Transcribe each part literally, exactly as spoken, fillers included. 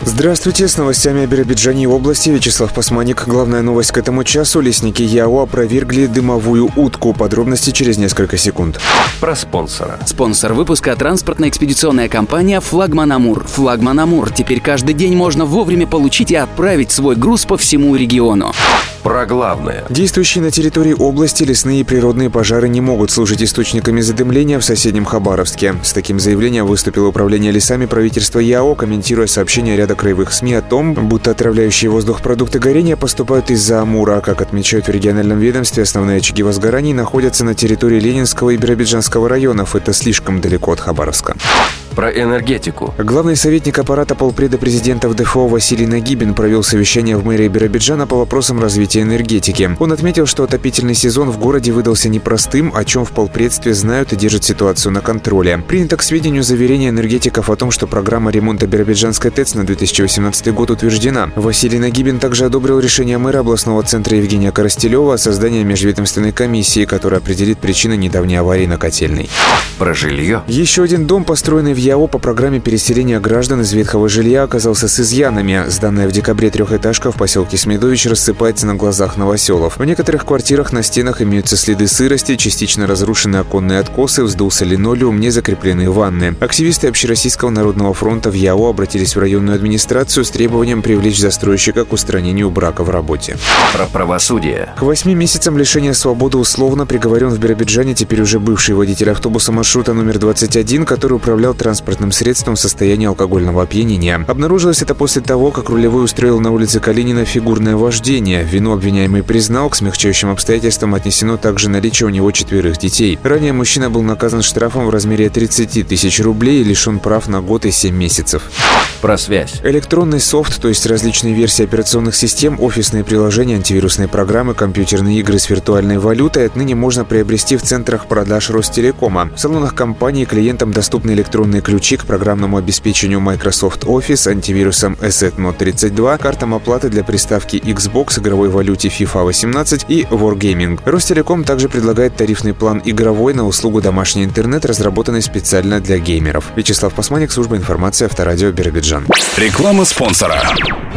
Здравствуйте, с новостями о Биробиджане и области. Вячеслав Пасманик. Главная новость к этому часу. Лесники ЯО опровергли дымовую утку. Подробности через несколько секунд. Про спонсора. Спонсор выпуска — транспортно-экспедиционная компания «Флагман Амур». «Флагман Амур». Теперь каждый день можно вовремя получить и отправить свой груз по всему региону. Про главное. Действующие на территории области лесные и природные пожары не могут служить источниками задымления в соседнем Хабаровске. С таким заявлением выступило управление лесами правительства ЯО, комментируя сообщения ряда краевых СМИ о том, будто отравляющие воздух продукты горения поступают из-за Амура. Как отмечают в региональном ведомстве, основные очаги возгораний находятся на территории Ленинского и Биробиджанского районов. Это слишком далеко от Хабаровска. Про энергетику. Главный советник аппарата полпреда президента в ДФО Василий Нагибин провел совещание в мэрии Биробиджана по вопросам развития энергетики. Он отметил, что отопительный сезон в городе выдался непростым, о чем в полпредстве знают и держат ситуацию на контроле. Принято к сведению заверение энергетиков о том, что программа ремонта Биробиджанской ТЭЦ на две тысячи восемнадцатый год утверждена. Василий Нагибин также одобрил решение мэра областного центра Евгения Коростелева о создании межведомственной комиссии, которая определит причины недавней аварии на котельной. Про жилье. Еще один дом, построенный в ЯО по программе переселения граждан из ветхого жилья, оказался с изъянами. Сданная в декабре трехэтажка в поселке Смедович рассыпается на глазах новоселов. В некоторых квартирах на стенах имеются следы сырости, частично разрушены оконные откосы, вздулся линолеум, не закреплены ванны. Активисты Общероссийского народного фронта в ЯО обратились в районную администрацию с требованием привлечь застройщика к устранению брака в работе. Про правосудие. К восьми месяцам лишения свободы условно приговорен в Биробиджане теперь уже бывший водитель автобуса маршрута номер двадцать один, который управлял транспортным средством в состоянии алкогольного опьянения. Обнаружилось это после того, как рулевой устроил на улице Калинина фигурное вождение. Вину обвиняемый признал, к смягчающим обстоятельствам отнесено также наличие у него четверых детей. Ранее мужчина был наказан штрафом в размере тридцати тысяч рублей и лишен прав на год и семь месяцев. Про связь. Электронный софт, то есть различные версии операционных систем, офисные приложения, антивирусные программы, компьютерные игры с виртуальной валютой отныне можно приобрести в центрах продаж Ростелекома. В салонах компании клиентам доступны электронные ключи к программному обеспечению Microsoft Office, антивирусам Asset Mod тридцать два, картам оплаты для приставки Xbox, игровой валюте FIFA восемнадцать и Wargaming. Ростелеком также предлагает тарифный план игровой на услугу домашний интернет, разработанный специально для геймеров. Вячеслав Пасманик, служба информации, Авторадио, Биробиджан. Реклама спонсора.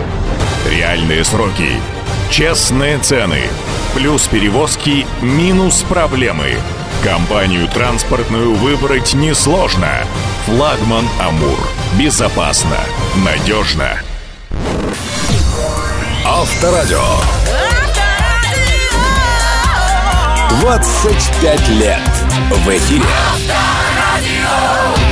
Реальные сроки, честные цены, плюс перевозки, минус проблемы. Компанию транспортную выбрать несложно. Флагман Амур. Безопасно, надежно. Авторадио. двадцать пять лет в эфире. Авторадио.